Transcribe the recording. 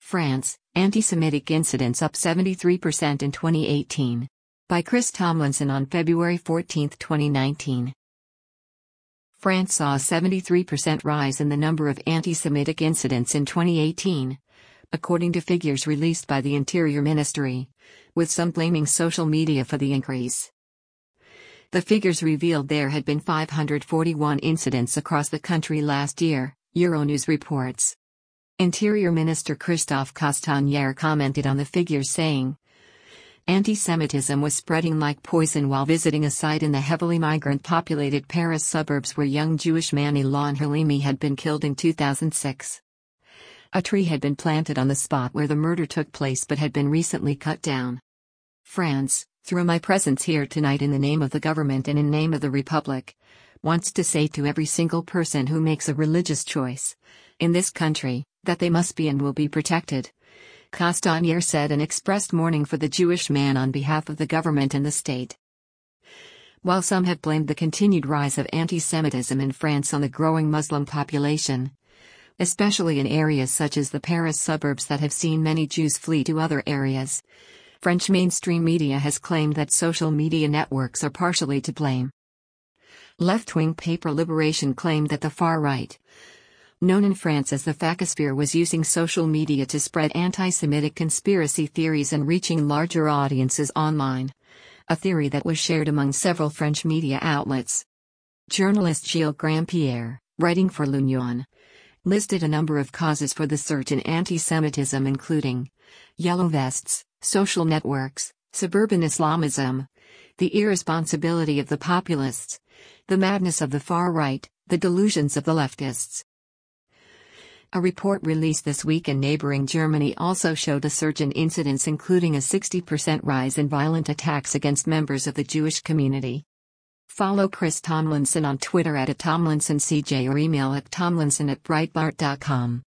France, anti-Semitic incidents up 73% in 2018. By Chris Tomlinson on February 14, 2019. France saw a 73% rise in the number of anti-Semitic incidents in 2018, according to figures released by the Interior Ministry, with some blaming social media for the increase. The figures revealed there had been 541 incidents across the country last year, Euronews reports. Interior Minister Christophe Castaner commented on the figures saying, "Anti-Semitism was spreading like poison while visiting a site in the heavily migrant-populated Paris suburbs where young Jewish man Ilan Halimi had been killed in 2006. A tree had been planted on the spot where the murder took place but had been recently cut down. France, through my presence here tonight in the name of the government and in name of the Republic, wants to say to every single person who makes a religious choice in this country, that they must be and will be protected," Castaner said and expressed mourning for the Jewish man on behalf of the government and the state. While some have blamed the continued rise of anti-Semitism in France on the growing Muslim population, especially in areas such as the Paris suburbs that have seen many Jews flee to other areas, French mainstream media has claimed that social media networks are partially to blame. Left-wing paper Liberation claimed that the far right, known in France as the Facosphere, was using social media to spread anti-Semitic conspiracy theories and reaching larger audiences online, a theory that was shared among several French media outlets. Journalist Gilles Grandpierre, writing for L'Union, listed a number of causes for the surge in anti-Semitism including yellow vests, social networks, suburban Islamism, the irresponsibility of the populists, the madness of the far right, the delusions of the leftists. A report released this week in neighboring Germany also showed a surge in incidents, including a 60% rise in violent attacks against members of the Jewish community. Follow Chris Tomlinson on Twitter @TomlinsonCJ or email at tomlinson@breitbart.com.